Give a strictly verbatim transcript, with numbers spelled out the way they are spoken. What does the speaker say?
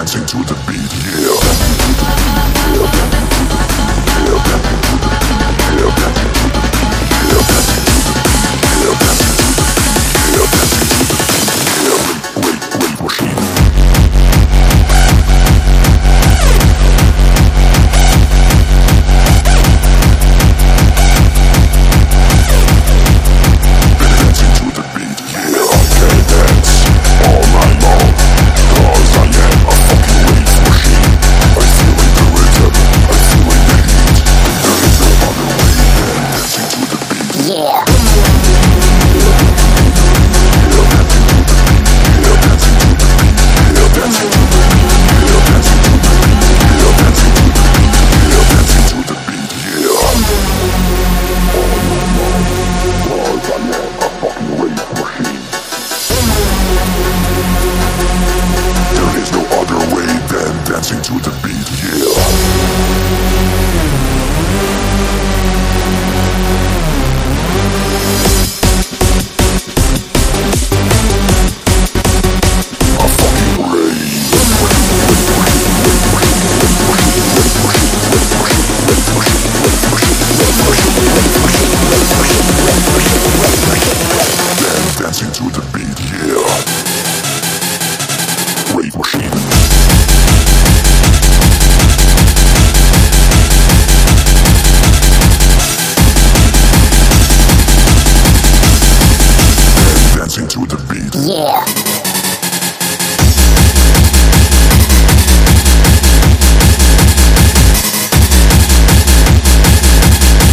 dancing to the beat, yeah. Dancing to the beat, yeah. A fucking rave. Dancing to the beat, yeah. Rave machine. To the beat. Yeah.